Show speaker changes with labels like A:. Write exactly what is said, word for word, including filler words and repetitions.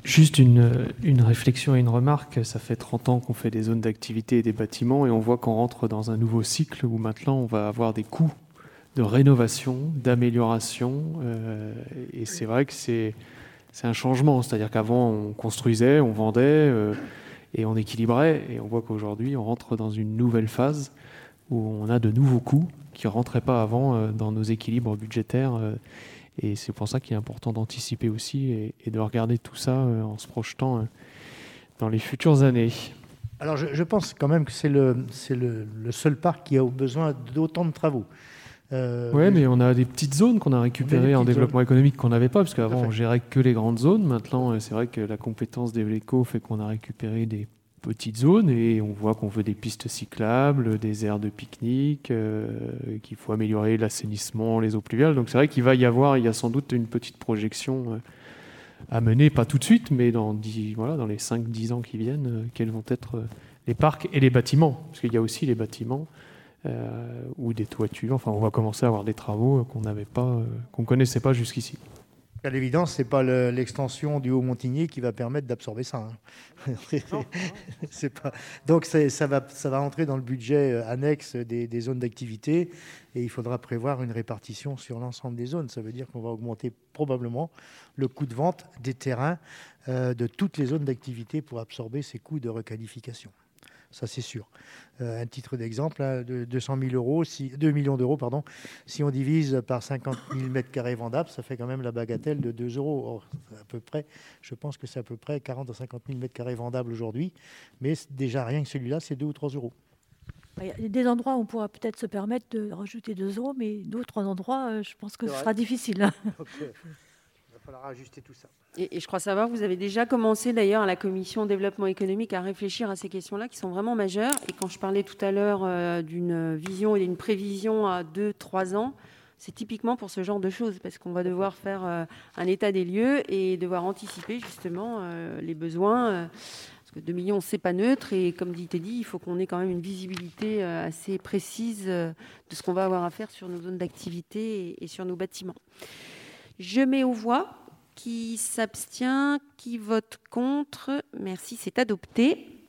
A: Juste une, une réflexion et une remarque. Ça fait trente ans qu'on fait des zones d'activité et des bâtiments et on voit qu'on rentre dans un nouveau cycle où maintenant on va avoir des coûts de rénovation, d'amélioration. Euh, et c'est vrai que c'est, c'est un changement. C'est-à-dire qu'avant, on construisait, on vendait euh, et on équilibrait. Et on voit qu'aujourd'hui, on rentre dans une nouvelle phase où on a de nouveaux coûts qui ne rentraient pas avant euh, dans nos équilibres budgétaires. Euh, et c'est pour ça qu'il est important d'anticiper aussi et, et de regarder tout ça euh, en se projetant euh, dans les futures années.
B: Alors, je, je pense quand même que c'est le, c'est le, le seul parc qui a besoin d'autant de travaux.
A: Euh, oui, mais on a des petites zones qu'on a récupérées en développement zones. économique qu'on n'avait pas, parce qu'avant on gérait que les grandes zones. Maintenant, c'est vrai que la compétence des Vleco fait qu'on a récupéré des petites zones et on voit qu'on veut des pistes cyclables, des aires de pique-nique, euh, qu'il faut améliorer l'assainissement, les eaux pluviales. Donc c'est vrai qu'il va y avoir, il y a sans doute une petite projection euh, à mener, pas tout de suite, mais dans, dix, voilà, dans les cinq dix ans qui viennent, euh, quels vont être euh, les parcs et les bâtiments, parce qu'il y a aussi les bâtiments. Euh, ou des toitures. Enfin, on va commencer à avoir des travaux qu'on n'avait pas, euh, qu'on connaissait pas jusqu'ici.
B: À l'évidence, c'est pas le, l'extension du Haut-Montigny qui va permettre d'absorber ça. Hein. Non, c'est pas. Donc c'est, ça va, ça va entrer dans le budget annexe des, des zones d'activité et il faudra prévoir une répartition sur l'ensemble des zones. Ça veut dire qu'on va augmenter probablement le coût de vente des terrains euh, de toutes les zones d'activité pour absorber ces coûts de requalification. Ça, c'est sûr. Euh, un titre d'exemple, hein, de deux cent mille euros, si, deux millions d'euros, pardon. Si on divise par cinquante mille mètres carrés vendables, ça fait quand même la bagatelle de deux euros. Or, à peu près, je pense que c'est à peu près quarante à cinquante mille mètres carrés vendables aujourd'hui. Mais déjà, rien que celui-là, c'est deux ou trois euros.
C: Il y a des endroits où on pourra peut-être se permettre de rajouter deux euros, mais d'autres endroits, je pense que ce sera difficile.
B: Okay. Il va falloir ajuster tout ça.
D: Et, et je crois savoir, vous avez déjà commencé d'ailleurs à la commission développement économique à réfléchir à ces questions-là qui sont vraiment majeures. Et quand je parlais tout à l'heure euh, d'une vision et d'une prévision à deux, trois ans, c'est typiquement pour ce genre de choses, parce qu'on va devoir faire euh, un état des lieux et devoir anticiper justement euh, les besoins. Euh, parce que deux millions, c'est pas neutre. Et comme dit Teddy, il faut qu'on ait quand même une visibilité euh, assez précise euh, de ce qu'on va avoir à faire sur nos zones d'activité et, et sur nos bâtiments. Je mets aux voix. Qui s'abstient, qui vote contre. Merci, c'est adopté.